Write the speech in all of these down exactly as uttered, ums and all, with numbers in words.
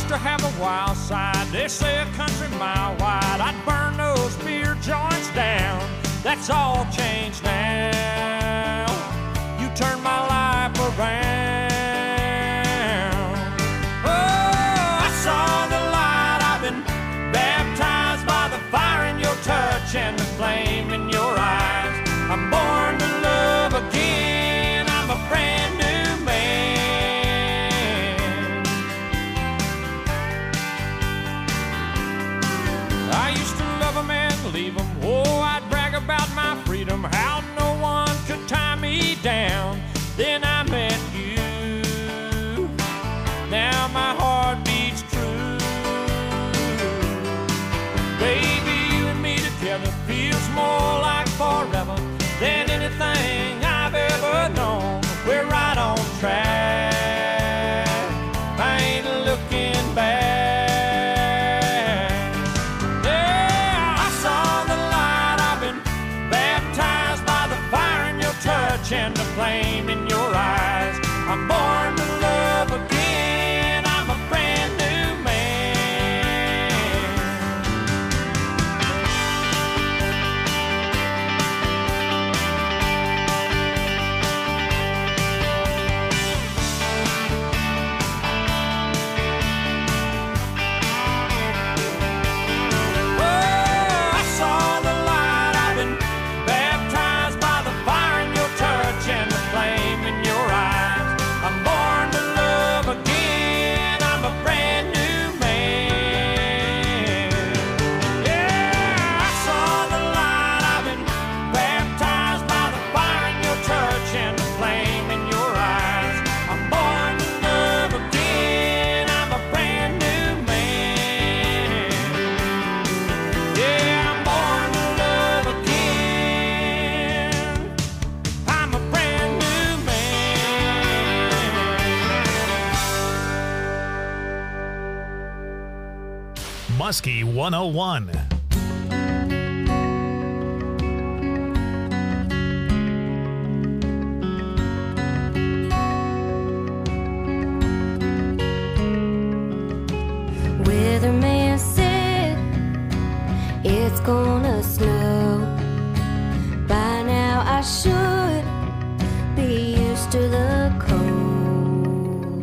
to have a wild side. They say a country mile wide. I'd burn those beer joints down. That's all changed now. You turned my life around. Oh, I saw the light. I've been baptized by the fire in your touch and the flame in your eyes. I'm born to love again. I'm a brand new man. I used to love them and leave them. Oh, I'd brag about my freedom, how no one could tie me down. Then I met you. Now my heart beats true. Baby, you and me together feels more like forever than anything I've ever known. We're right on track. I ain't looking back. Yeah, I saw the light. I've been baptized by the fire in your touch and the flame in your eyes. I'm born to love again. I'm a brand new man. Oh, I saw the light. I've been baptized by the fire in your touch and the flame in your eyes. I'm born to love again. I'm a brand new man. Yeah, I saw the light. I've been baptized by the fire in your touch and the flame in your eyes. I'm born to love again. I'm a brand new man. Yeah, I'm born to love again. I'm a brand new man. Muskie one oh one. Weatherman said it's gonna snow. By now I should be used to the cold.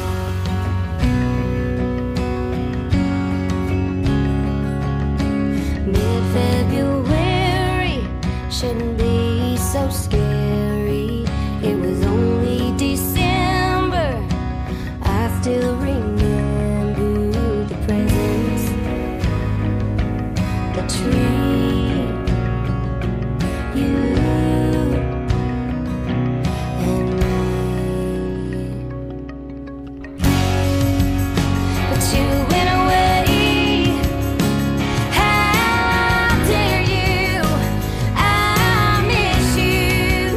Mid-February shouldn't be so scary. It was only December. I still remember the presents, the tree, you and me. But you went away. How dare you? I miss you.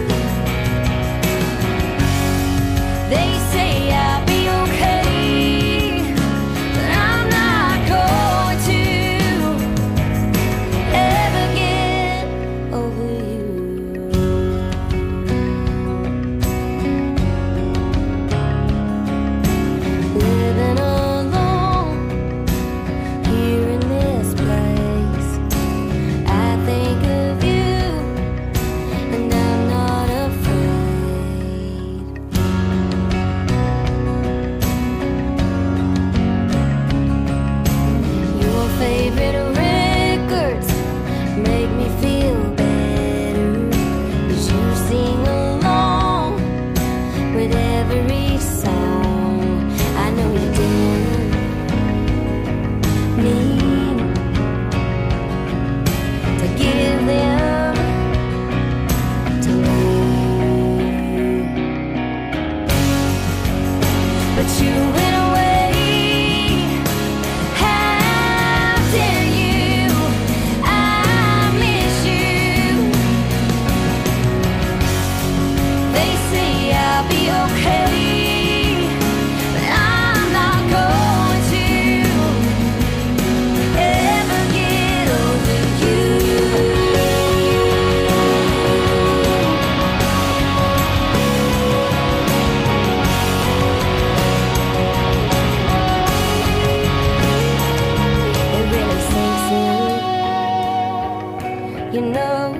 you know,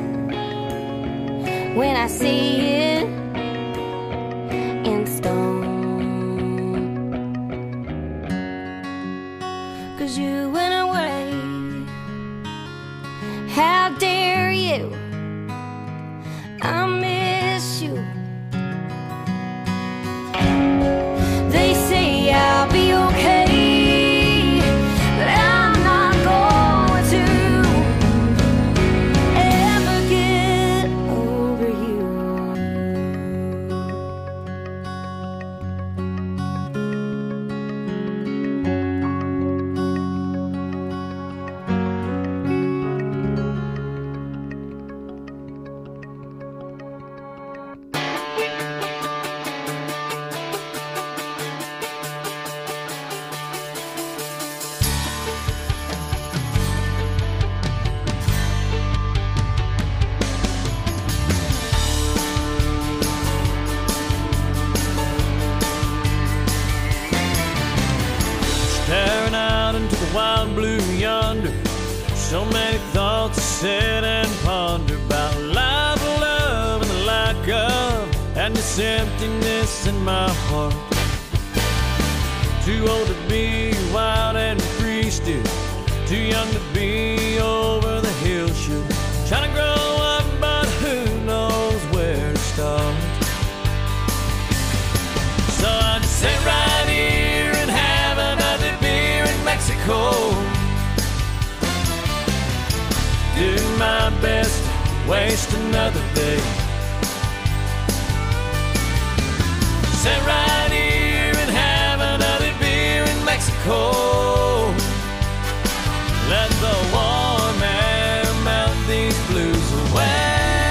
when I see it in stone. 'Cause you went away, how dare you? I miss you. They say I'll be okay, but I'm not going to ever get over you. Staring out into the wild blue yonder, so many thoughts to sit and ponder about life, love, and the lack of, and this emptiness in my heart. Too old to be wild and free still, too young to be over the hill should. Trying to grow up, but who knows where to start. So I just sit right here and have another beer in Mexico. Do my best to waste another day. Sit right here and have another beer in Mexico. Let the warm air melt these blues away.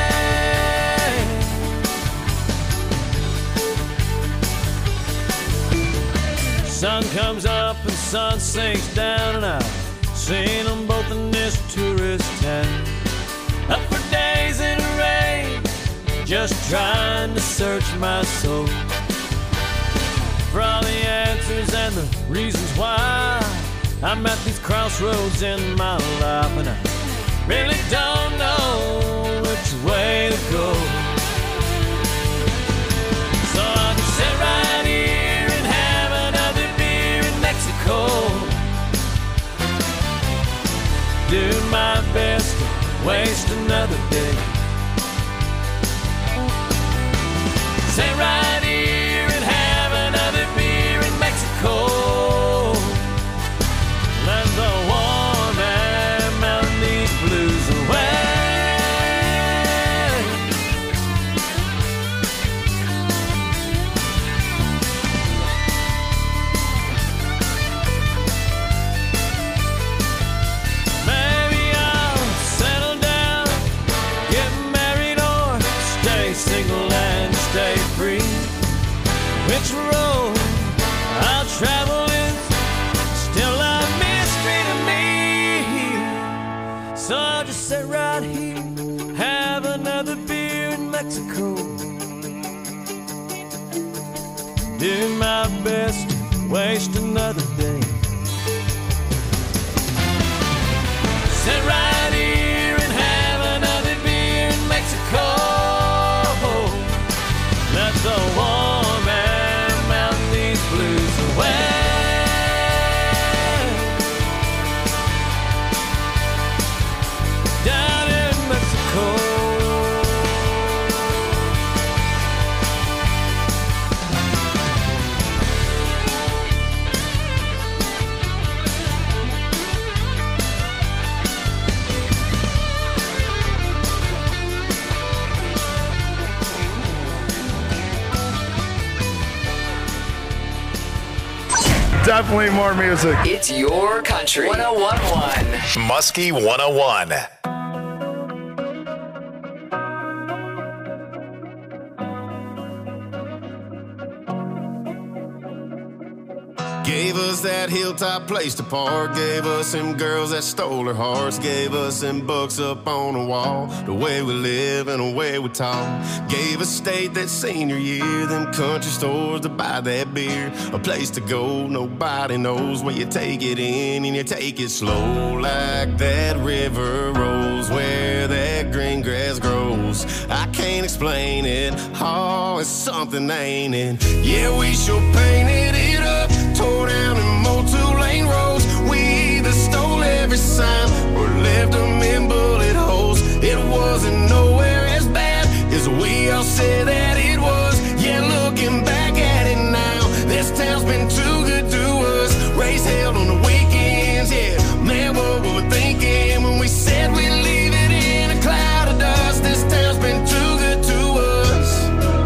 Sun comes up and sun sinks down, and I've seen them both in this tourist town. Up for days in the rain, just trying to search my soul for all the answers and the reasons why I'm at these crossroads in my life, and I really don't know which way to go. So I'll just sit right here and have another beer in Mexico. Do my best to waste another day. Sit right here and have another beer in Mexico. Let the warm air melt these blues away. Maybe I'll settle down, get married, or stay single and stay free. Which road I'll travel is still a mystery to me. So I'll just sit right here, have another beer in Mexico. Do my best to waste another day. Sit right here and have another beer in Mexico. Let the warm air melt these blues away. Down in Mexico. Definitely more music. It's your country. one oh one point one. Muskie one oh one. Gave us that hilltop place to park. Gave us them girls that stole our hearts. Gave us them books up on the wall. The way we live and the way we talk. Gave us state that senior year. Them country stores to buy that beer. A place to go nobody knows where you take it in and you take it slow. Like that river rolls where explain it. Oh, it's something, ain't it? Yeah, we sure painted it up, tore down and mowed two-lane roads. We either stole every sign or left them in bullet holes. It wasn't nowhere as bad as we all said that it was. Yeah, looking back at it now, this town's been too good to us. Race held on the weekends, yeah. Man, what were we thinking when we said we'd leave it in a cloud of dust? This town's been too good to us.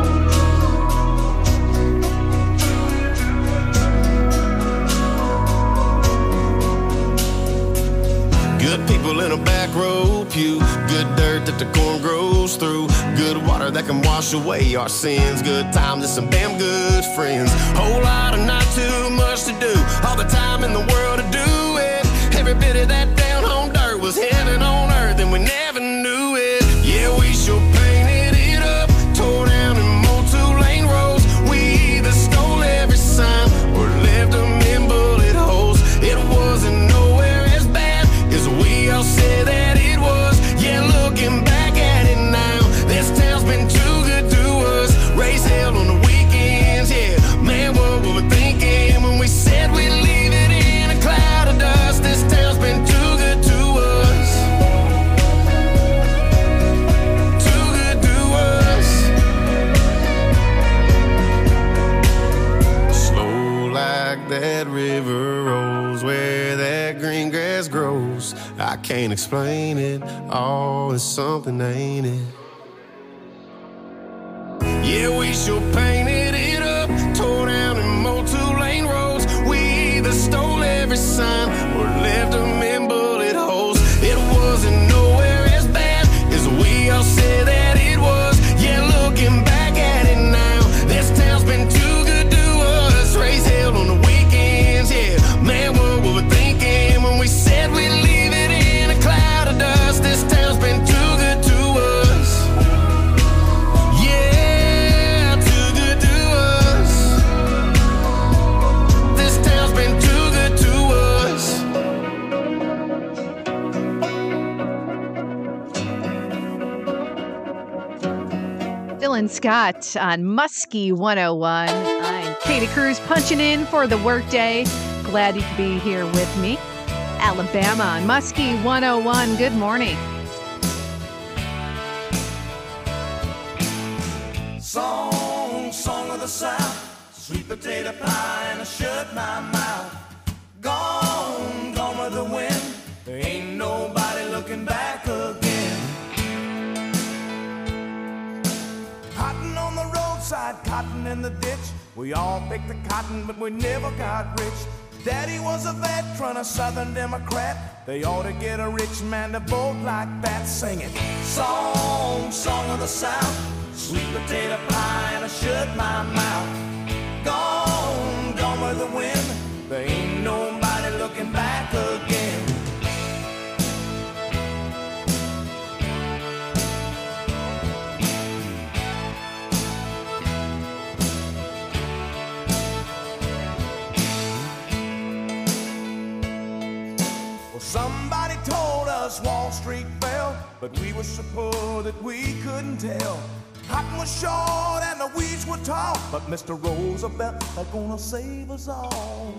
Good people in a back row pew, good dirt that the corn grows through, good water that can wash away our sins, good times and some damn good friends. Whole lot of not too much to do, all the time in the world to do it. Every bit of that down home dirt was heaven on earth, and we never knew it. Yeah, we sure painted it up, tore down and mowed two-lane roads. We either stole every sign or left them in bullet holes. It wasn't nowhere as bad as we all said that it was. Yeah, looking back at it now, this town's been too good to us. Race held on the weekends, yeah. Man, what were we thinking when we said we'd leave it in a cloud of dust? This town's been too good to us. Too good to us. Slow like that river rolls where that green grass grows. I can't explain it. Oh, it's something, ain't it? Yeah, we sure painted it up, tore down and mowed two-lane roads. We either stole every sign or left them in bullet holes. It wasn't nowhere as bad as we all said that it was. Yeah, looking back at it now, this town's been too good to us. Race held on the weekends, yeah. Man, what were we thinking when we said we'd leave it in a cloud of dust? This town's been too good to us. Yeah, too good to us. This town's been too good to us. Dylan Scott on Muskie one oh one. I'm Katie Cruz punching in for the workday. Glad you could be here with me. Alabama on Muskie one oh one. Good morning. Song, song of the South, sweet potato pie and I shut my mouth. Gone, gone with the wind, there ain't nobody looking back again. Cotton on the roadside, cotton in the ditch. We all picked the cotton, but we never got rich. Daddy was a veteran, a Southern Democrat. They ought to get a rich man to vote like that. Sing it. Song, song of the South, sweet potato pie and I shut my mouth. Gone, gone with the wind, there ain't nobody looking back again. Somebody told us Wall Street fell, but we were so poor that we couldn't tell. Cotton was short and the weeds were tall, but Mister Roosevelt is gonna save us all.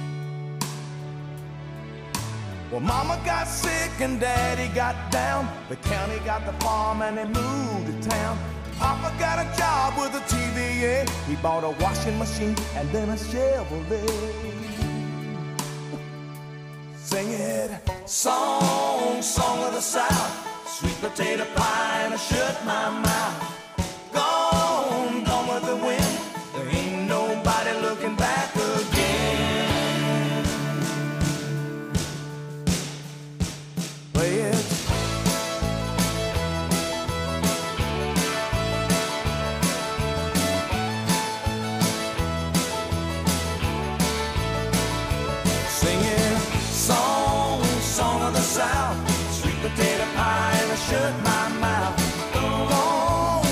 Well, Mama got sick and Daddy got down. The county got the farm and they moved to town. Papa got a job with a T V A. He bought a washing machine and then a Chevrolet. Sing it. Song, song of the South, sweet potato pie and I shut my mouth. Gone, gone with the wind, there ain't nobody looking back again. Play it. South, sweet potato pie and I shut my mouth. Gone,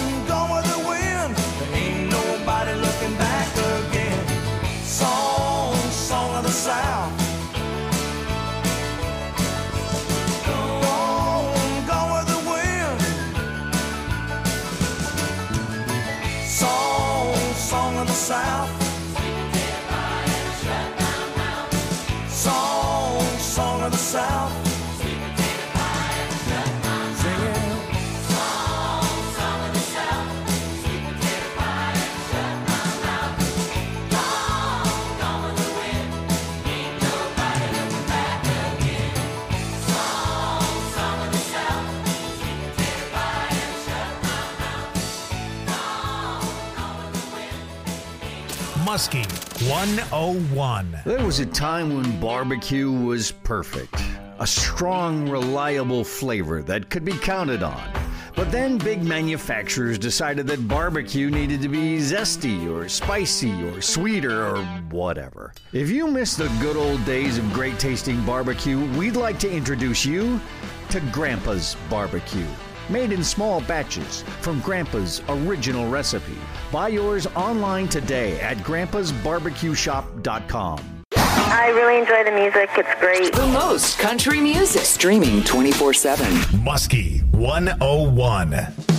Muskie one oh one. There was a time when barbecue was perfect. A strong, reliable flavor that could be counted on. But then big manufacturers decided that barbecue needed to be zesty or spicy or sweeter or whatever. If you miss the good old days of great tasting barbecue, we'd like to introduce you to Grandpa's Barbecue. Made in small batches from Grandpa's original recipe. Buy yours online today at grandpas barbecue shop dot com. I really enjoy the music. It's great. The most country music. Streaming twenty-four seven. Muskie one oh one.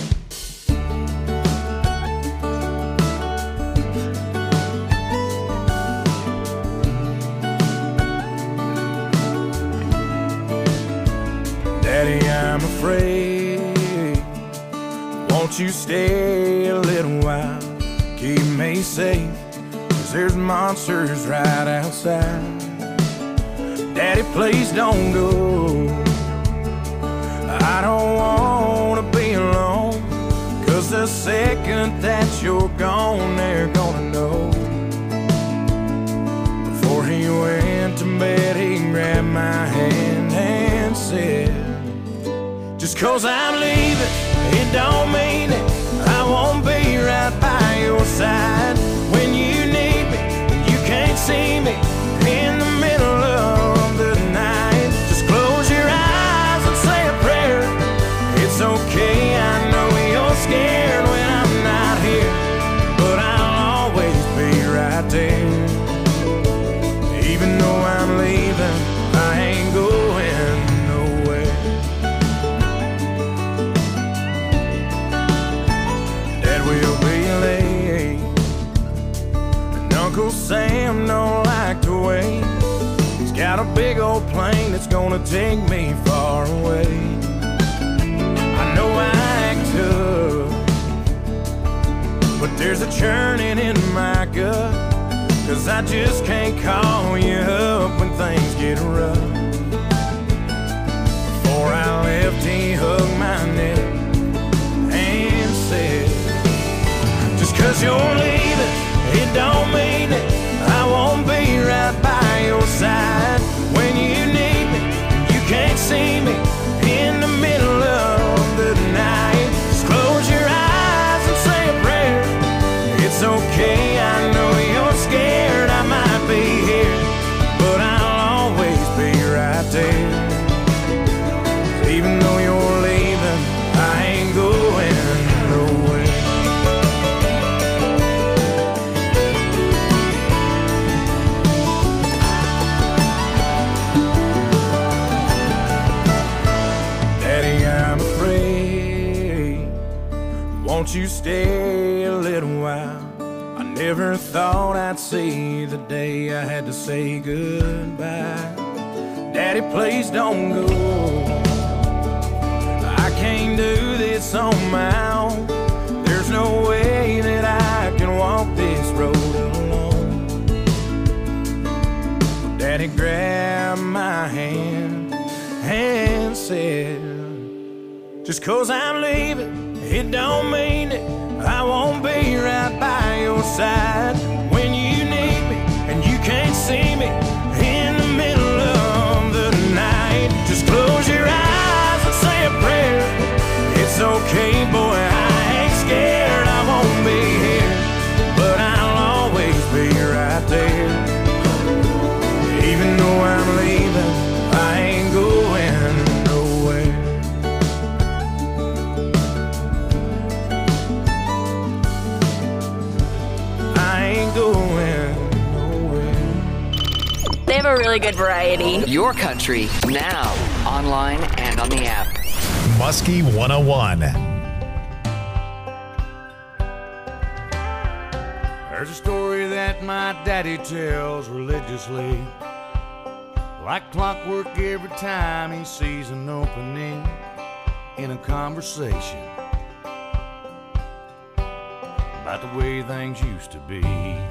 Daddy, I'm afraid. Won't you stay a little while? Keep me safe, 'cause there's monsters right outside. Daddy, please don't go. I don't wanna be alone, 'cause the second that you're gone, they're gonna know. Before he went to bed, he grabbed my hand and said, just 'cause I'm leaving, it don't mean it. I won't be right by your side when you need me. You can't see me in the middle of the night. Just close your eyes and say a prayer. It's okay, I know you're scared when I'm not here, but I'll always be right there. Even though I'm leaving, I ain't going nowhere. Dad will be late, and Uncle Sam don't like to wait. He's got a big old plane that's gonna take me far away. I know I act tough, but there's a churning in my gut, 'cause I just can't call you up when things get rough. Before I left, he hugged my neck and said, just 'cause you're leaving, it don't mean it. I won't be right by your side when you need me. You can't see me in the middle of the night. Just close your eyes and say a prayer. It's okay, I know you're scared. I might be here, but I'll always be right there. Even though you're leaving, I ain't going nowhere. Daddy, I'm afraid. Won't you stay a little while? I never thought I'd see the day I had to say goodbye. Daddy, please don't go. I can't do this on my own. There's no way that I can walk this road alone. Daddy grabbed my hand and said, just 'cause I'm leaving, it don't mean it. I won't be right by your side when you need me, and you can't see me in the middle of the night. Just close your eyes and say a prayer. It's okay, boy, I ain't scared. I won't be here, but I'll always be right there. Even though I'm leaving, I ain't going nowhere. I ain't going nowhere. They have a really good variety. Your country, now, online and on the app. Muskie one oh one. There's a story that my daddy tells religiously, like clockwork every time he sees an opening in a conversation about the way things used to be.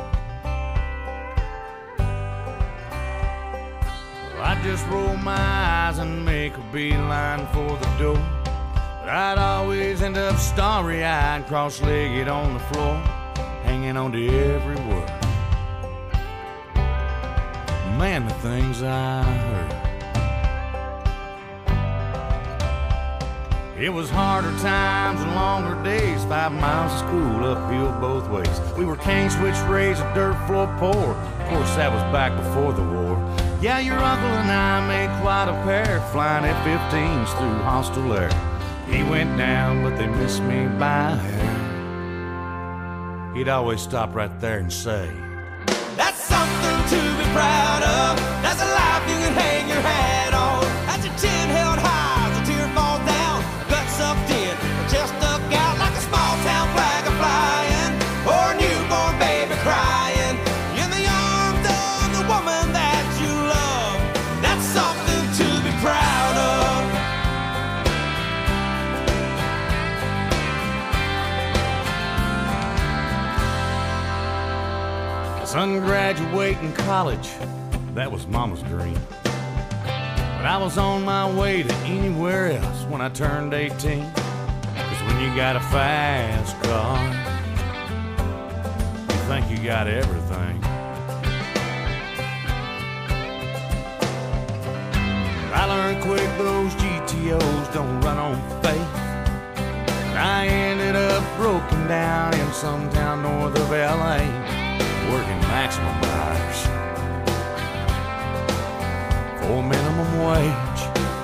Well, I'd just roll my eyes and make a beeline for the door, but I'd always end up starry-eyed, cross-legged on the floor, hanging on to every word. man, the things I heard. It was harder times and longer days, five miles of school uphill both ways. We were cane switch raised, a dirt floor poor. Of course, that was back before the war. Yeah, your uncle and I made quite a pair, flying F fifteens through hostile air. He went down, but they missed me by a hair. He'd always stop right there and say, "That's something to be proud of. That's a life you can hang your hat on. That's your chin held high, the tear falls down, gut sucked in, chest stuck out like a small town flag a flying, or a newborn baby crying in the arms of the woman that you love. That's something to be proud of." Son graduating college, that was Mama's dream. But I was on my way to anywhere else when I turned eighteen. Cause when you got a fast car, you think you got everything. I learned quick those G T Os don't run on faith. I ended up broken down in some town north of L A, working maximum hours for minimum wage.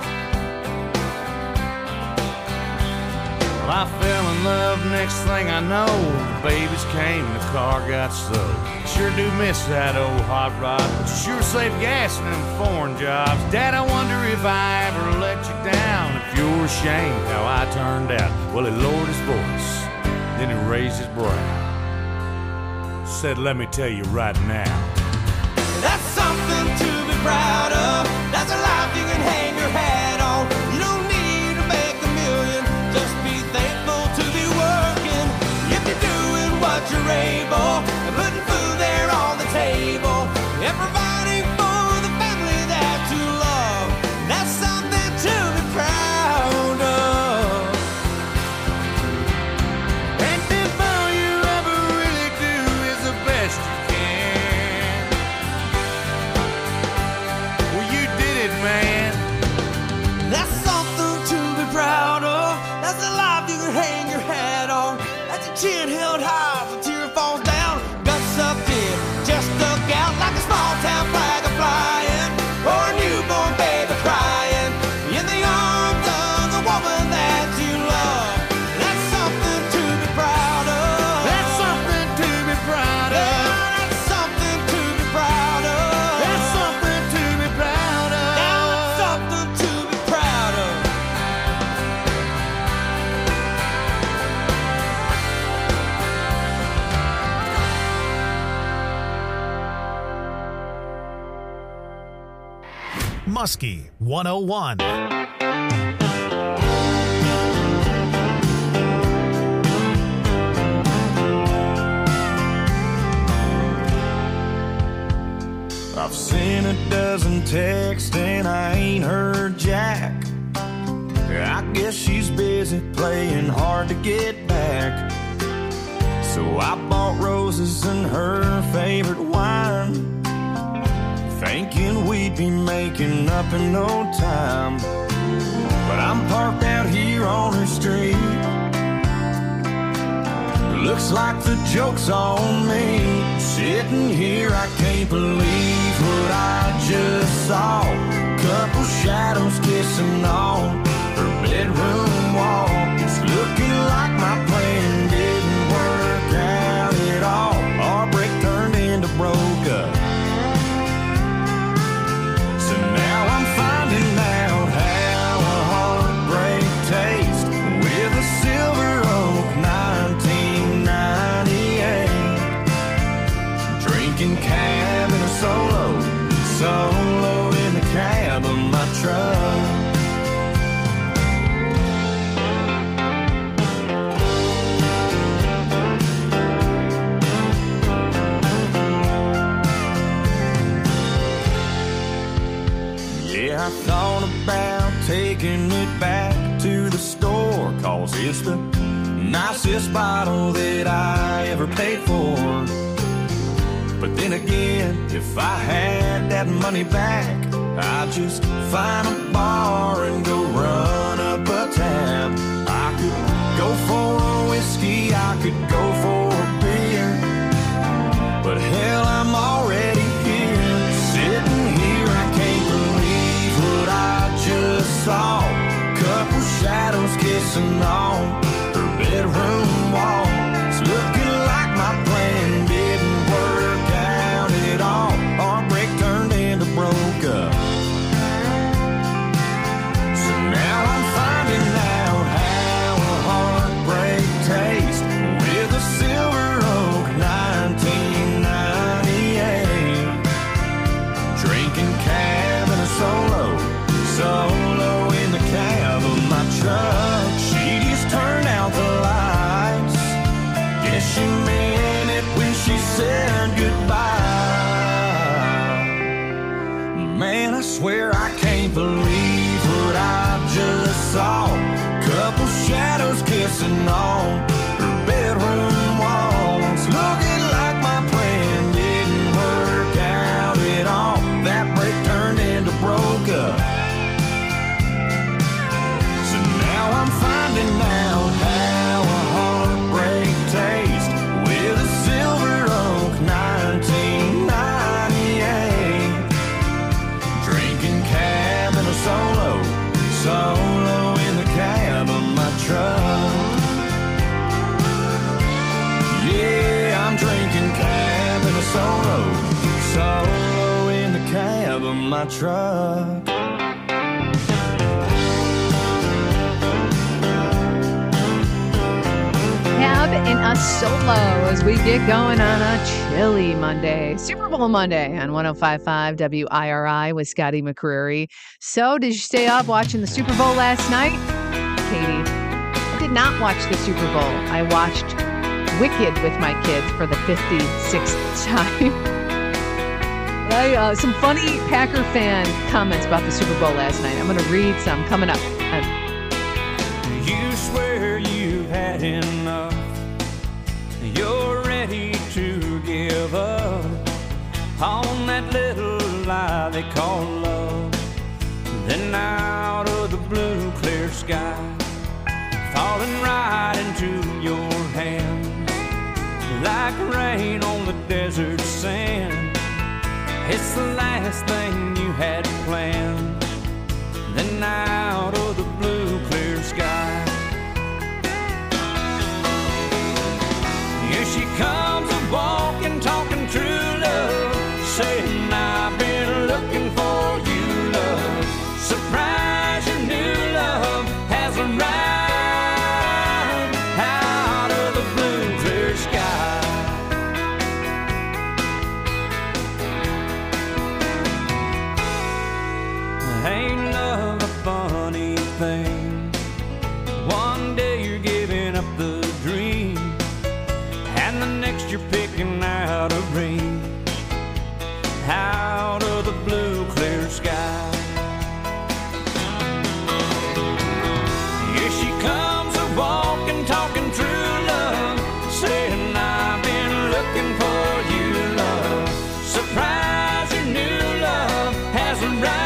Well, I fell in love, next thing I know, the babies came and the car got stowed. Sure do miss that old hot rod, but you sure save gas in them foreign jobs. Dad, I wonder if I ever let you down, if you're ashamed how I turned out. Well, he lowered his voice, then he raised his brow. Said, "Let me tell you right now, that's something to be proud of. That's a life you can hang your hat on. You don't need to make a million, just be thankful to be working. If you're doing what you're able, and putting food there on the table, and providing for the family that you love, that's something to be proud of." And if all you ever really do is the best you can, well, you did it, man. That's something to be proud of. That's the life you can hang your hat on. That's your chin held high, the tear falls down, gut sucked in, chest stuck out like a small town flag a flying, or a newborn baby crying in the arms of the woman that you love. That's something to be proud of. That's something to be proud of. Yeah, that's something to be proud of. That's something to be proud of. That's something to be proud of. Muskie one oh one. I've seen a dozen texts and I ain't heard Jack. I guess she's busy playing hard to get back. So I bought roses and her favorite wine, thinking we'd be making up in no time. But I'm parked out here on her street. Looks like the joke's on me. Sitting here, I can't believe what I just saw. Couple shadows kissing on her bedroom wall. It's looking like my plan didn't work out at all. Our break turned into broke up. So now I'm finding out how a heartbreak tastes with a Silver Oak nineteen ninety-eight. Drinking cab in a solo, solo in the cab of my truck. Yeah, I thought about taking it back to the store, cause it's the nicest bottle that I ever paid for. But then again, if I had that money back, I'd just find a bar and go run up a tab. I could go for a whiskey, I could go for a beer, but hell, I'm already here, sitting here. I can't believe what I just saw. Couple shadows kissing on her bedroom wall. It's looking like my plan didn't work out at all. Our break turned into broke up. So now I'm finding out how a heartbreak tastes with a Silver Oak nineteen ninety-eight. Drinking cab and a solo, solo in the cab of my truck. She just turned out the lights. Guess she meant it when she said goodbye. Man, I swear I can't believe what I just saw. Couple shadows kissing on her bedroom walls. Looking like my plan didn't work out at all. That break turned into broke up. So now I'm finding out how a heartbreak tastes with a Silver Oak nineteen ninety-eight. Drinking cab and a solo, solo in the cab of my truck. Yeah, I'm drinking cab and a solo, solo in the cab of my truck. Cab in a solo as we get going on a chilly Monday, Super Bowl Monday on one oh five point five W I R I with Scotty McCreery. So, did you stay up watching the Super Bowl last night? Katie, I did not watch the Super Bowl. I watched Wicked with my kids for the fifty-sixth time. I, uh, some funny Packer fan comments about the Super Bowl last night. I'm going to read some coming up. Uh, You swear you've had enough. You're ready to give up on that little lie they call love. Then out of the blue clear sky, falling right into your hands like rain on the desert sand. It's the last thing you had planned. Then out of the blue clear sky, here she comes a walking, talking true love, saying I've been looking for you, love. Surprise, your new love has arrived out of the blue clear sky. Ain't love a funny thing? One day you're giving up the dream, and the next you're picking out a ring out of the blue clear sky. Here she comes a walking, talking true love, saying I've been looking for you, love. Surprise, your new love has arrived.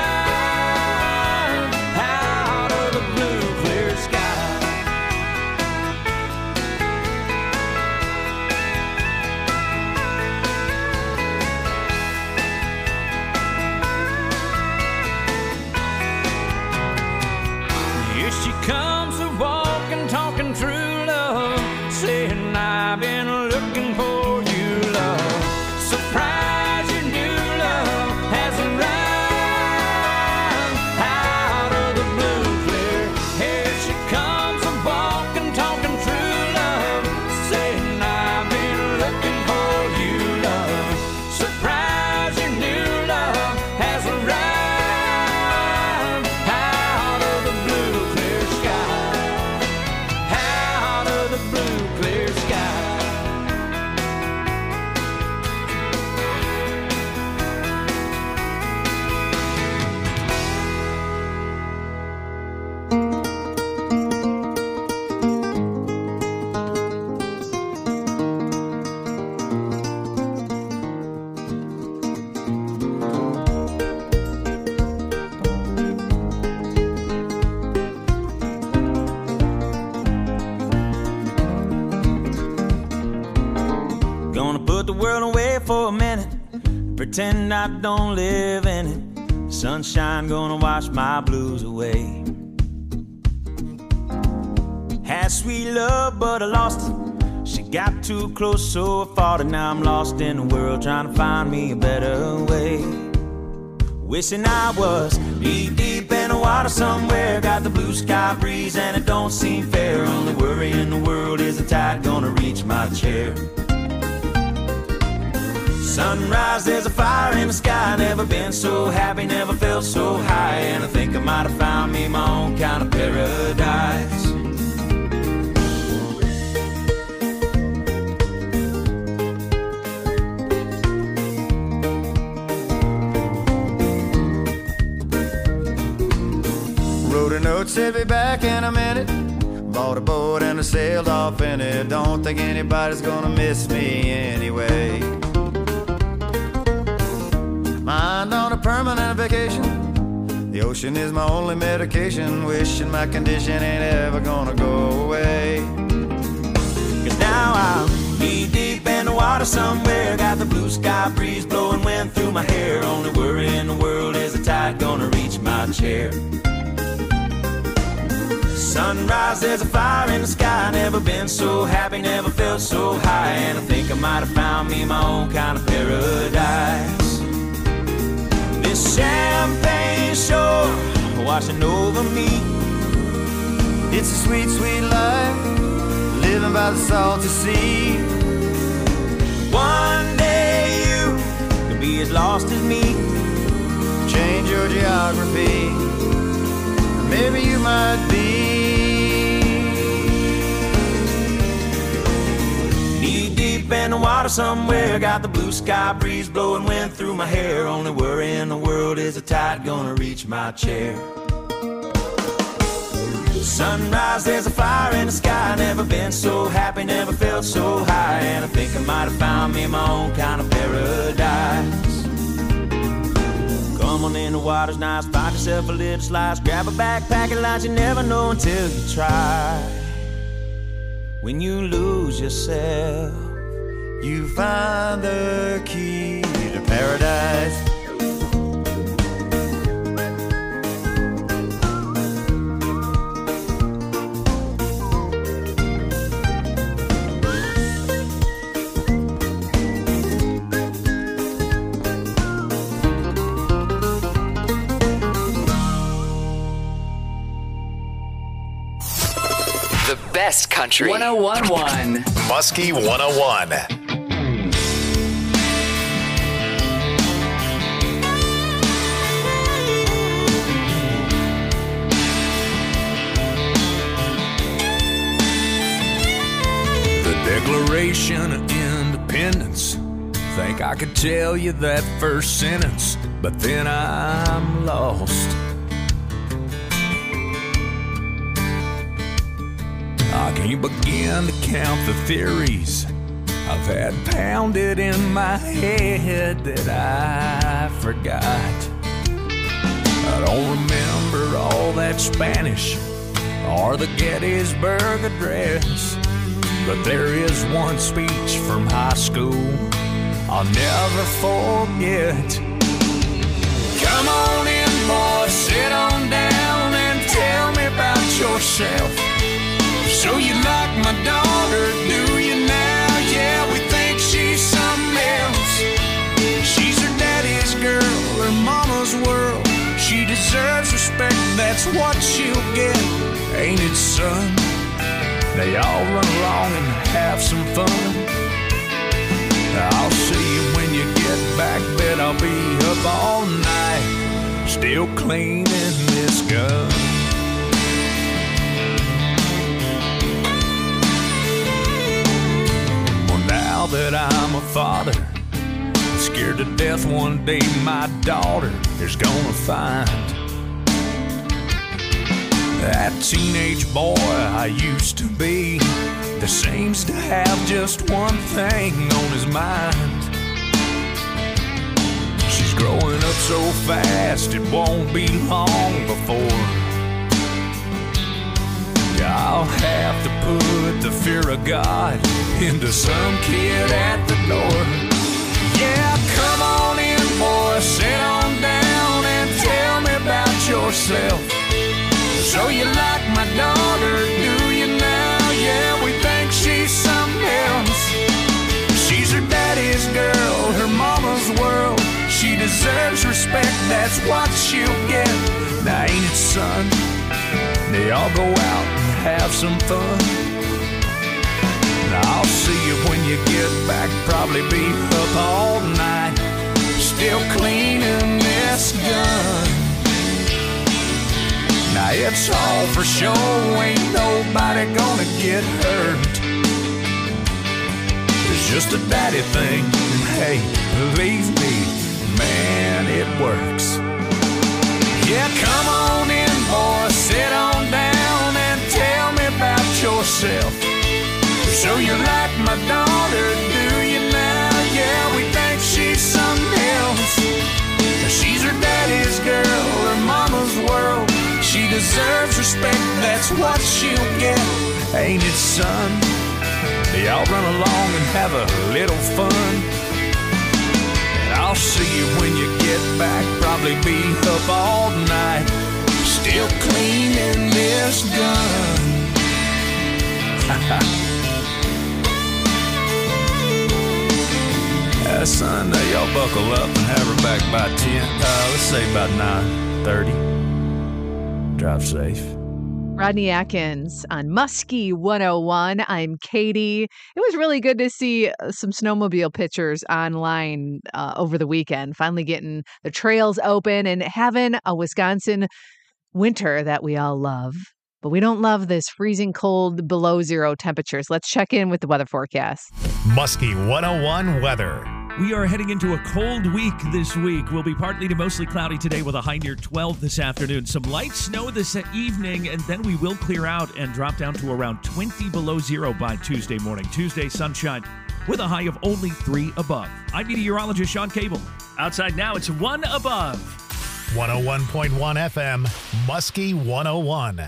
Comes a walking, talking true love, saying I've been looking for you, love. Surprise, your new love has arrived out of the blue clear. Here she comes a walking, talking true love, saying I've been looking for you, love. Surprise, your new love has arrived out of the blue clear sky. Out of the blue clear sky. put the world away for a minute, pretend I don't live in it. Sunshine gonna wash my blues away. Had sweet love, but I lost it. She got too close, so I fought it. Now I'm lost in the world, trying to find me a better way. Wishing I was knee deep in the water somewhere. Got the blue sky breeze and it don't seem fair. Only worry in the world is the tide gonna reach my chair. Sunrise, there's a fire in the sky. Never been so happy, never felt so high. And I think I might have found me my own kind of paradise. Wrote a note, said be back in a minute. Bought a boat and I sailed off in it. Don't think anybody's gonna miss me anyway. Mind on a permanent vacation. The ocean is my only medication. Wishing my condition ain't ever gonna go away. Cause now I'm knee deep in the water somewhere. Got the blue sky breeze blowing wind through my hair. Only worry in the world is the tide gonna reach my chair. Sunrise, there's a fire in the sky. Never been so happy, never felt so high. And I think I might have found me my own kind of paradise. This champagne shore washing over me. It's a sweet, sweet life, living by the salty sea. One day you could be as lost as me. Change your geography, maybe you might be. Knee deep in the water somewhere. Got the blue sky breeze blowing wind through my hair. Only worry in the world is the tide gonna reach my chair. Sunrise, there's a fire in the sky. Never been so happy, never felt so high. And I think I might have found me my own kind of paradise. Come on in, the water's nice. Find yourself a little slice. Grab a backpack and lunch. You never know until you try. When you lose yourself, you find the key to paradise. Best country. one oh one point one. Muskie one oh one. The Declaration of Independence. Think I could tell you that first sentence, but then I'm lost. I can't begin to count the theories I've had pounded in my head that I forgot. I don't remember all that Spanish or the Gettysburg Address, but there is one speech from high school I'll never forget. Come on in, boy, sit on down and tell me about yourself. So you like my daughter, do you now? Yeah, we think she's something else. She's her daddy's girl, her mama's world. She deserves respect, that's what she'll get. Ain't it, son? They all run along and have some fun. I'll see you when you get back, bet I'll be up all night, still cleaning this gun. Now that I'm a father, I'm scared to death one day my daughter is gonna find that teenage boy I used to be that seems to have just one thing on his mind. She's growing up so fast it won't be long before, yeah, I'll have to put the fear of God into some kid at the door. Yeah, come on in, boy, sit on down and tell me about yourself. So you like my daughter, do you now? Yeah, we think she's something else. She's her daddy's girl, her mama's world. She deserves respect, that's what she'll get. Now ain't it, son? They all go out and have some fun. Now I'll see you when you get back. Probably be up all night, still cleaning this gun. Now it's all for show, ain't nobody gonna get hurt. It's just a daddy thing, and hey, believe me, man, it works. Yeah, come on in, boy, sit on down and tell me about yourself. So you like my daughter, do you now? Yeah, we think she's something else. She's her daddy's girl, her mama's world. She deserves respect, that's what she'll get. Ain't it, son? Y'all run along and have a little fun. I'll see you when you get back. Probably be up all night, still cleaning this gun. uh, son, uh, y'all buckle up and have her back by ten. Uh, let's say about nine thirty. Drive safe. Rodney Atkins on Muskie one oh one. I'm Katie. It was really good to see some snowmobile pictures online uh, over the weekend, finally getting the trails open and having a Wisconsin winter that we all love. But we don't love this freezing cold below zero temperatures. Let's check in with the weather forecast. Muskie one oh one weather. We are heading into a cold week this week. We'll be partly to mostly cloudy today with a high near twelve this afternoon. Some light snow this evening, and then we will clear out and drop down to around twenty below zero by Tuesday morning. Tuesday, sunshine with a high of only three above. I'm meteorologist Sean Cable. Outside now, it's one above. one oh one point one F M, Muskie one oh one.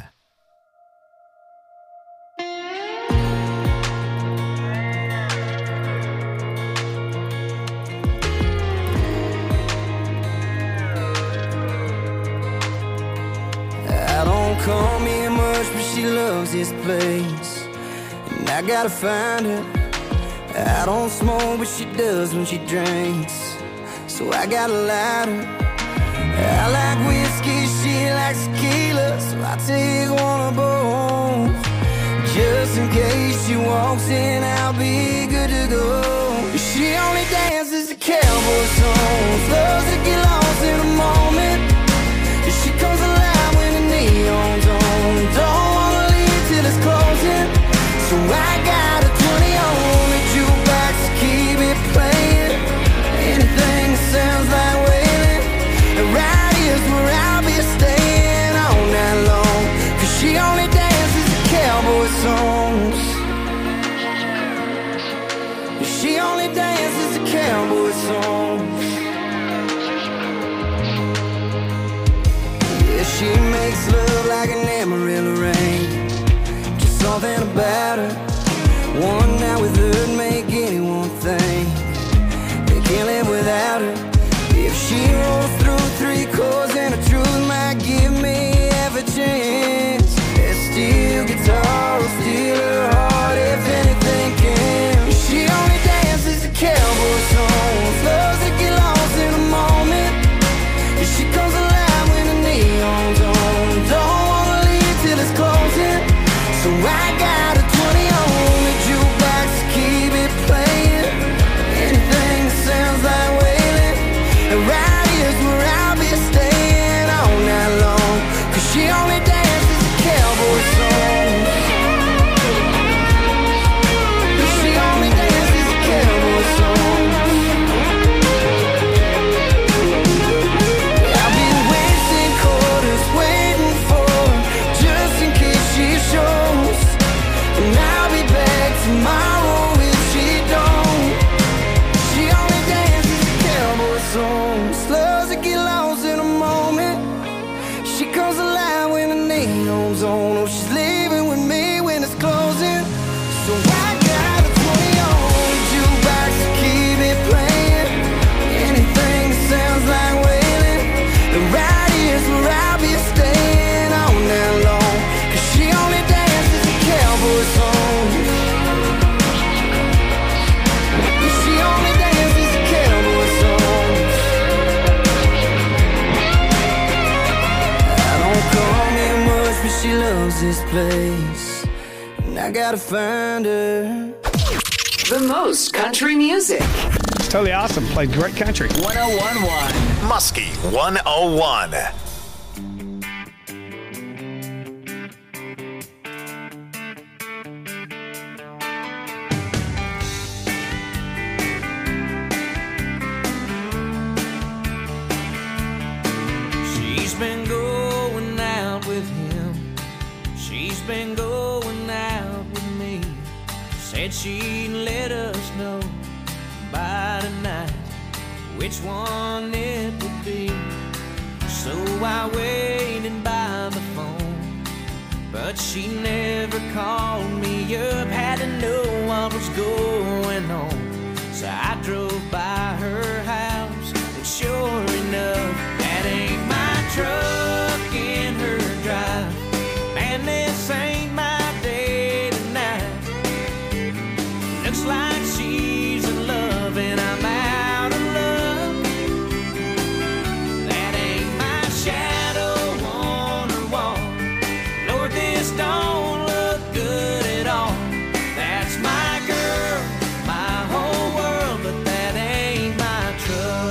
Call me much, but she loves this place, and I gotta find her. I don't smoke, but she does when she drinks, so I gotta light her. I like whiskey, she likes tequila, so I take one of both. Just in case she walks in, I'll be good to go. She only dances to cowboy songs, loves to get lost in a moment. She comes alive when the neon's on. Don't wanna leave till it's closing, so I got a twenty on the jukebox to keep it playing. Anything that sounds like wailing, right here's where I'll be staying all night long. Cause she only dances to cowboy songs. She only dances to cowboy songs. She makes love like an Amarillo rain. Just something about her. One night with her'd make anyone think they can't live without her. If she rolls through three chords and the truth might give me half a chance, that steel guitar will steal her heart if anything can. She only dances to cowboy songs, loves to get lost in a moment. She comes alive when the neon's on. Don't wanna leave till it's closing, so I got a twenty on the jukebox to keep it playing. Anything that sounds like wailing, and right here's where I'll be staying all night long. Cause she only dances to cowboy songs. She only dances to cowboy songs. Tomorrow if she don't, she only dances to cowboy songs, loves to get lost in a moment. She comes alive when the neon's on. Oh, she's leaving with me. So I got a twenty-old jukebox to keep it playing. Anything that sounds like wailing. The right is where I'll be staying all night long. Cause she only dances to cowboy songs. She only dances to cowboy songs. I don't call me much, but she loves this place, and I gotta find her. The most country music. It's totally awesome. Played great country. one oh one point one. Muskie one oh one. She's been going out with him. She's been going out with me. Said she'd let us know by tonight which one it would be. So I waited by the phone, but she never called me up. Had to know what was going on, so I drove by her house, and sure enough, that ain't my truck in her drive. Man, this ain't my day tonight. Looks like she's in love and I'm out of luck. That ain't my shadow on her wall. Lord, this don't look good at all. That's my girl, my whole world, but that ain't my truck.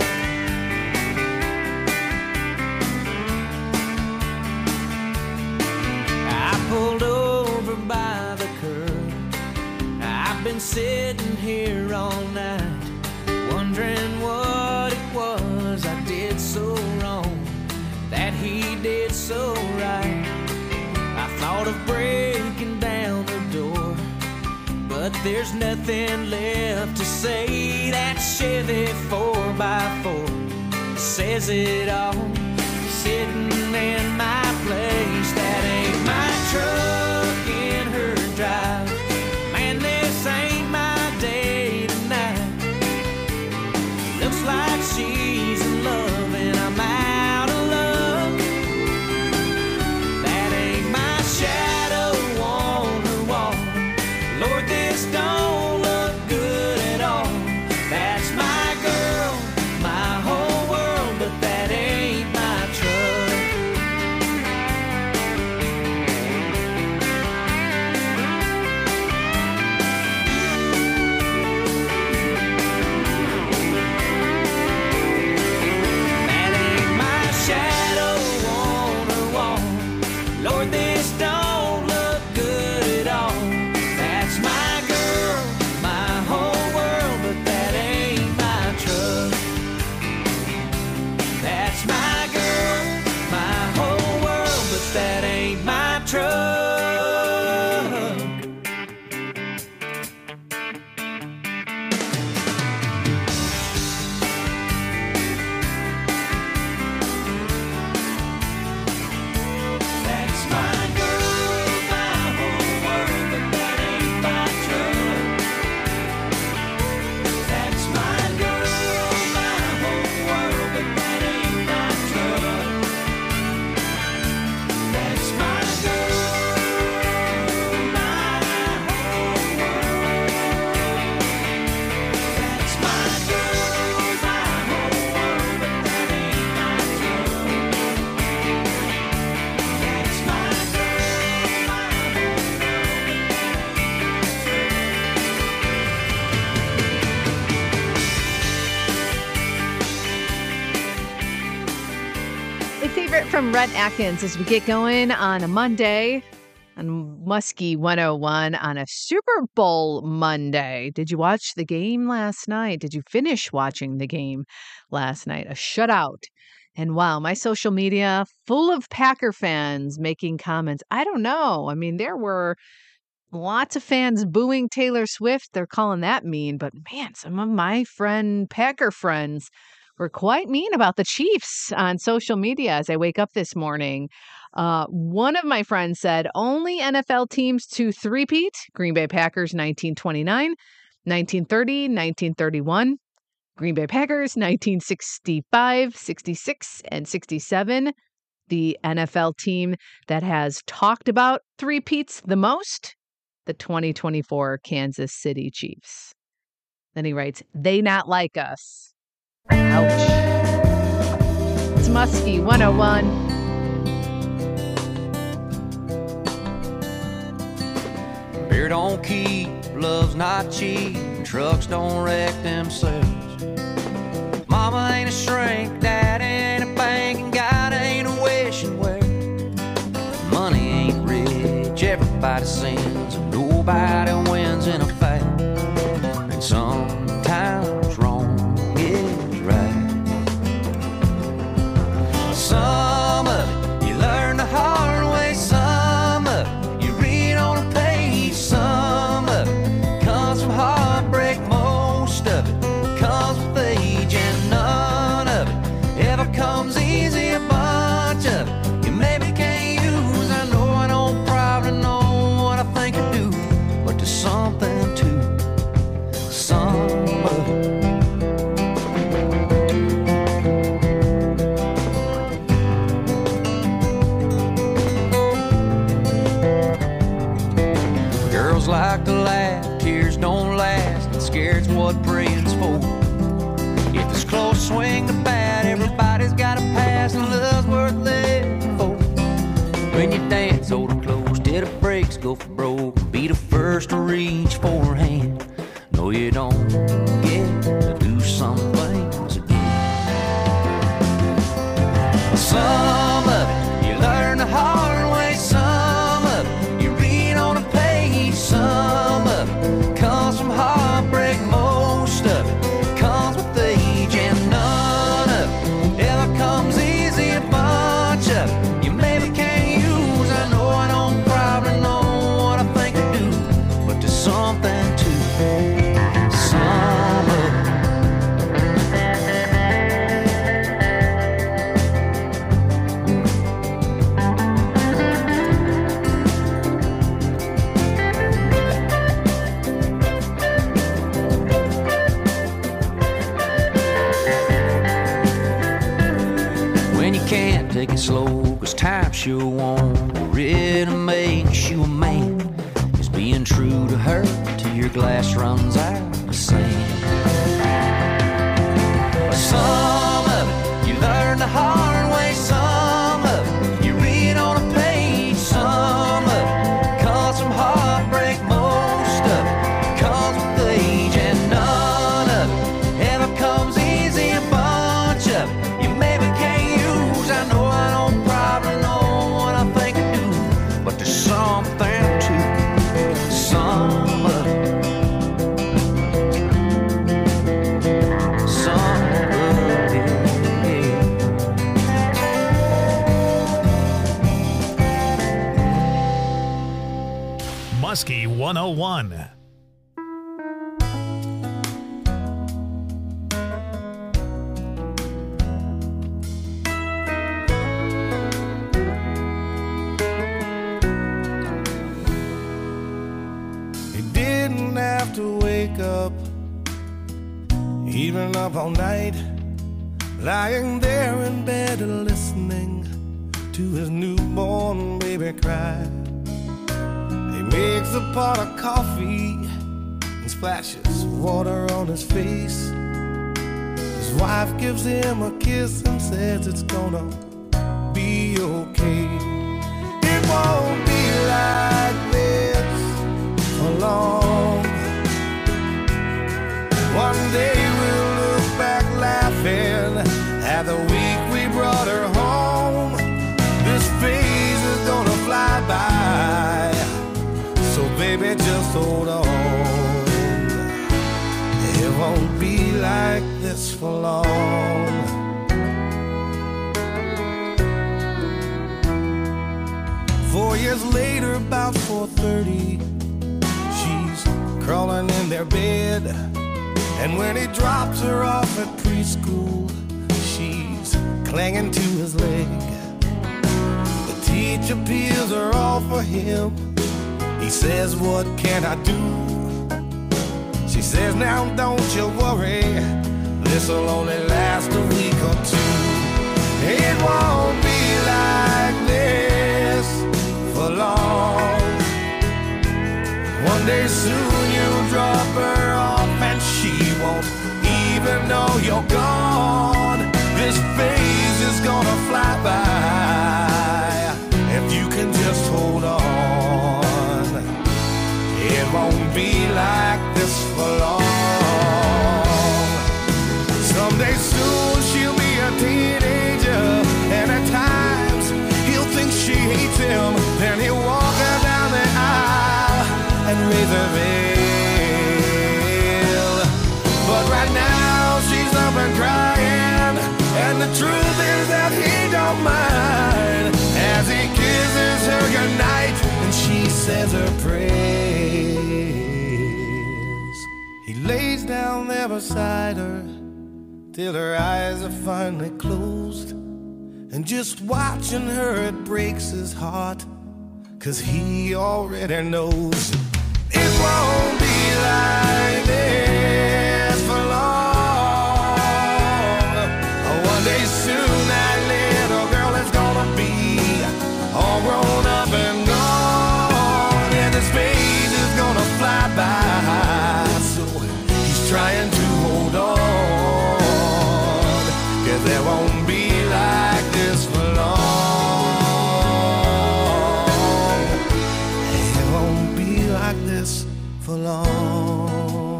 I pulled over by the curb. I've been sitting here all night, wondering what it was I did so wrong, that he did so right. I thought of breaking down the door, but there's nothing left to say. That Chevy four by four says it all, sitting in my place. That ain't my truck in her drive. Man, this ain't my day tonight. Looks like she's in love and I'm out of luck. That ain't my shadow on her wall. Lord, this don't look good at all. That's my girl, my whole world, but that ain't my truck. That ain't my shadow on her wall. Lord, this don't look good at all. That's my girl, my whole world, but that ain't my truck. That's my girl, my whole world, but that ain't my truck. That's my girl, my whole world, but that ain't my truck. That's my girl, my whole world, but that ain't my truck. That's my girl, my whole world. That's my girl, my whole world, but that ain't my truck. That's my girl, my A favorite from Rhett Atkins as we get going on a Monday on Muskie one oh one on a Super Bowl Monday. Did you watch the game last night? Did you finish watching the game last night? A shutout. And wow, my social media full of Packer fans making comments. I don't know. I mean, there were lots of fans booing Taylor Swift. They're calling that mean. But man, some of my friend Packer friends were quite mean about the Chiefs on social media as I wake up this morning. Uh, one of my friends said only N F L teams to three-peat: Green Bay Packers nineteen twenty-nine, nineteen thirty, nineteen thirty-one. Green Bay Packers nineteen sixty-five, sixty-six, and sixty-seven. The N F L team that has talked about three-peats the most, the twenty twenty-four Kansas City Chiefs. Then he writes, they not like us. Ouch. It's Muskie one oh one. Beer don't keep, love's not cheap, trucks don't wreck themselves. Mama ain't a shrink, dad ain't a bank, and God ain't a wishing well. Money ain't rich, everybody sins, and nobody wins in a fight. And sometimes wrong is right. Some of it you learn the hard way, some of it you read on a page, some of it comes from heartbreak, most of it comes with age, and none of it ever comes easy. A bunch of it you maybe can't use. I know I don't probably know what I think I do, but there's something to some of it. Girls like to laugh, tears don't last, and scared's what praying's for. If it's close, swing the bat, everybody's got a pass, and love's worth living for. When you dance, hold it close, till the brakes go for broke, be the first to reach for her hand. No, you don't get to do some things again. Some of it you learn the hard way, some of it you read on a page, some of it comes from heartbreak, most of it comes with age, and none of it ever comes easy. A bunch of it you maybe can't use. I know I don't probably know what I think I do, but there's something to some of it. When you can't take it slow, cause time sure won't really makes you a man. Is being true to her till your glass runs out of sand. Some of it you learn the hard way, some of it you read on a page, some of it comes from heartbreak, most of it comes with age, and none of it ever comes easy. A bunch of it you maybe can't use. I know I don't probably know what I think I do, but there's something to some of it. Some of it, yeah. Muskie one oh one. You didn't have to wake up, even up all night, lying there in bed listening to his newborn baby cry. He makes a pot of coffee and splashes water on his face. His wife gives him a kiss and says it's gonna be okay. It won't be like this for long. One day we'll look back laughing at the week we brought her home. This phase is gonna fly by, so baby just hold on. It won't be like this for long. Four years later, about four thirty, she's crawling in their bed, and when he drops her off at preschool, she's clinging to his leg. The Peach appeals are all for him. He says, what can I do? She says, now don't you worry, this'll only last a week or two. It won't be like this for long. One day soon you'll drop her off and she won't even know you're gone. This phase is gonna fly by if you can just hold on. It won't be like this for long. Someday soon she'll be a teenager, and at times he'll think she hates him. Then he'll walk her down the aisle and raise her veil. But right now she's up and crying, and the truth is that he don't mind as he kisses her goodnight and she says her prayers. He lays down there beside her till her eyes are finally closed, and just watching her it breaks his heart, 'cause he already knows it won't be like this for long. One day soon that little girl is gonna be all grown up and gone, and his face is gonna fly by. So he's trying to hold on, 'cause there won't be like this for long. It won't be like this for long.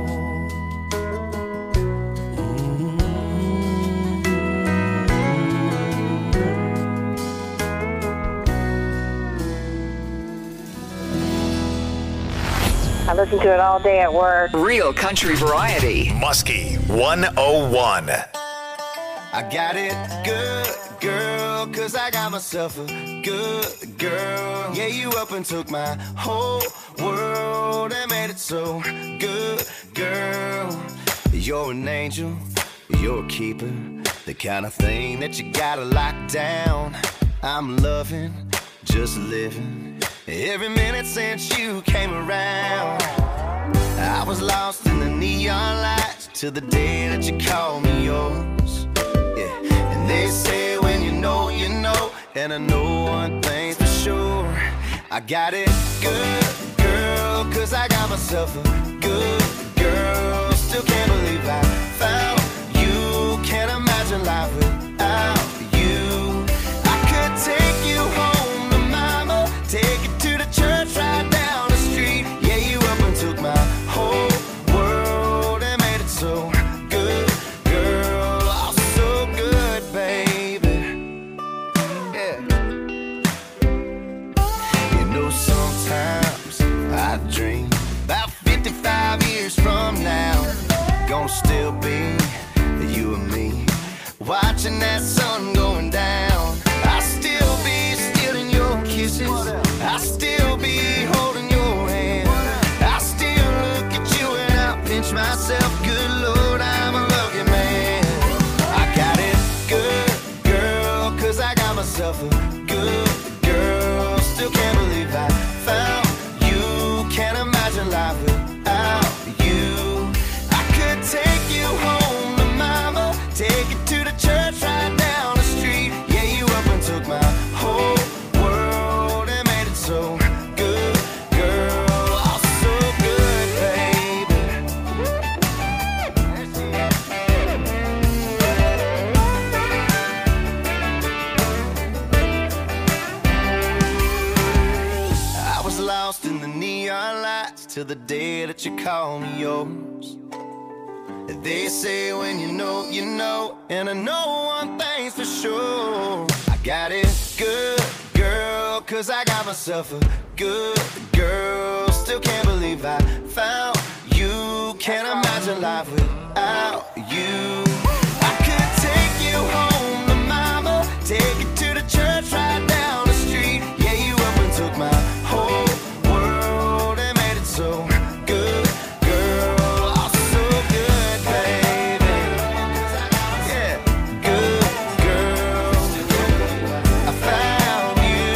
I listen to it all day at work. Real country variety. Muskie one oh one. I got it good, girl, 'cause I got myself a good girl. Yeah, you up and took my whole world and made it so good, girl. You're an angel, you're a keeper, the kind of thing that you gotta lock down. I'm loving, just living, every minute since you came around. I was lost in the neon lights till the day that you called me yours. Yeah, and they say when you know, you know, and I know one thing's for sure. I got it good, girl, 'cause I got myself a good girl. Still can't believe I found you. Can't imagine life without you. I could take you home to mama, take you to the church right down the street. Yeah, you up and took my whole world and made it so good, girl. Oh, so good, baby. Yeah. You know, sometimes I dream about fifty-five years from now, gonna still be you and me, watching that sun going down. I still be stealing your kisses, I still be holding your hand, I still look at you and I pinch myself. Good Lord, I'm a lucky man. I got it good, girl, 'cause I got myself a good girl. Still can't believe I found you. Can't imagine life without you. I could take you home to mama, take you to the church right down the street. Yeah, you up and took my whole world and made it so good, girl. Oh, so good, baby. I was lost in the neon lights till the day that you called me yours. They say when you know, you know, and I know one thing's for sure. I got it good, girl, 'cause I got myself a good girl. Still can't believe I found you. Can't imagine life without you. I could take you home to mama, take you to the church right down the street. Yeah, you up and took my whole world and made it so good, girl. Oh, so good, baby. Yeah, good girl. I found you.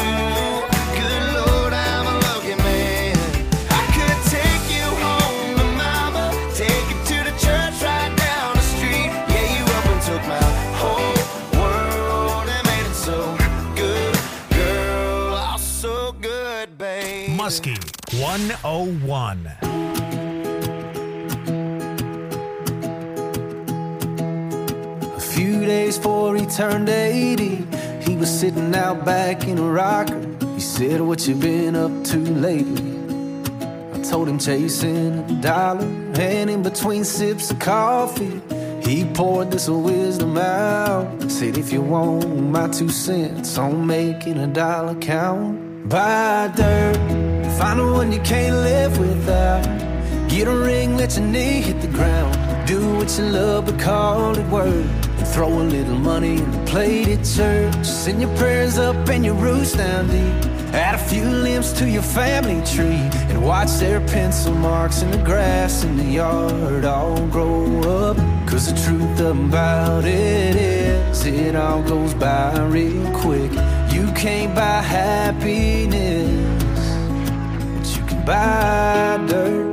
Muskie one oh one. A few days before he turned eighty, he was sitting out back in a rocker. He said, "What you been up to lately?" I told him chasing a dollar, and in between sips of coffee, he poured this wisdom out. Said, "If you want my two cents on making a dollar count, buy dirt, find the one you can't live without. Get a ring, let your knee hit the ground. Do what you love, but call it work. And throw a little money in the plate at church. Send your prayers up and your roots down deep. Add a few limbs to your family tree, and watch their pencil marks in the grass in the yard all grow up. Cause the truth about it is, it all goes by real quick. You can't buy happiness, but you can buy dirt."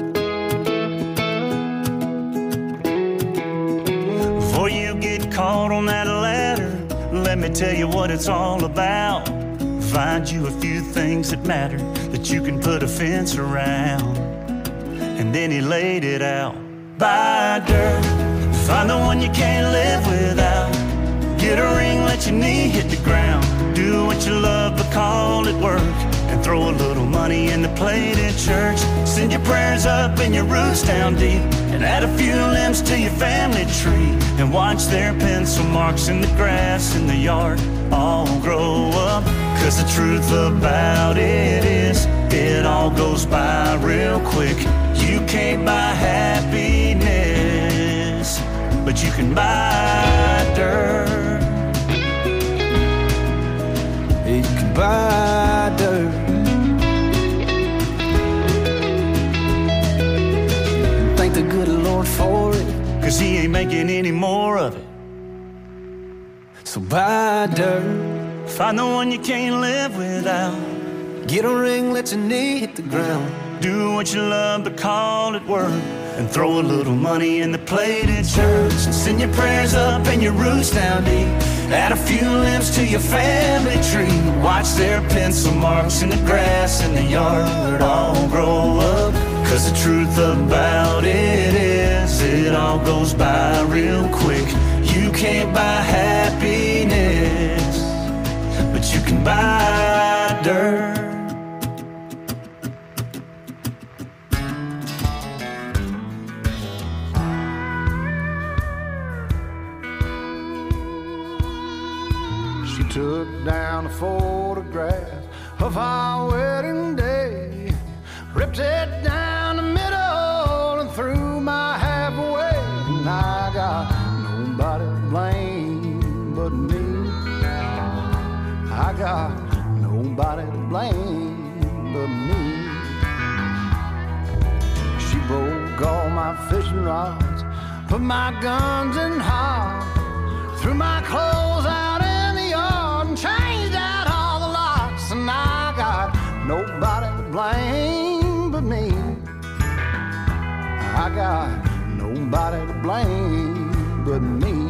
Before you get caught on that ladder, let me tell you what it's all about. Find you a few things that matter, that you can put a fence around. And then he laid it out. Buy dirt, find the one you can't live without. Get a ring, let your knee hit the ground. Do what you love, but call it work. And throw a little money in the plate at church. Send your prayers up and your roots down deep. And add a few limbs to your family tree. And watch their pencil marks in the grass in the yard all grow up. Cause the truth about it is, it all goes by real quick. You can't buy happiness, but you can buy dirt. You can buy dirt. And thank the good Lord for it, cause he ain't making any more of it. So buy dirt. Find the one you can't live without. Get a ring, let your knee hit the ground. Do what you love, but call it work. And throw a little money in the plate at church. And send your prayers up and your roots down deep. Add a few limbs to your family tree. Watch their pencil marks in the grass in the yard all grow up. Cause the truth about it is, it all goes by real quick. You can't buy happiness, but you can buy dirt. She took down a photograph of our wedding day, ripped it down the middle and threw my half away. And I got nobody to blame but me. I got nobody to blame but me. She broke all my fishing rods, put my guns in hard, threw my clothes out in the yard and changed out all the locks. And I got nobody to blame but me. I got nobody to blame but me.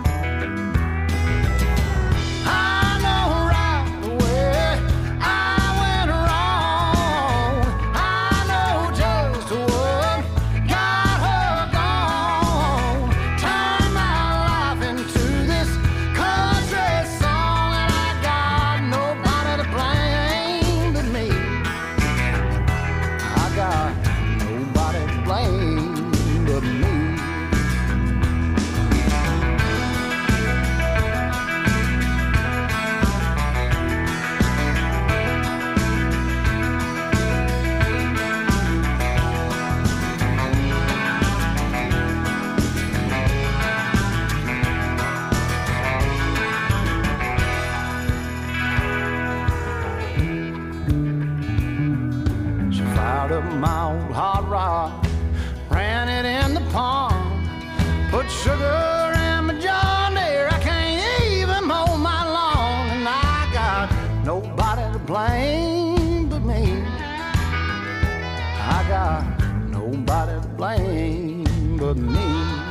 My old hot rod, ran it in the pond, put sugar in my John Deere. I can't even mow my lawn, and I got nobody to blame but me. I got nobody to blame but me.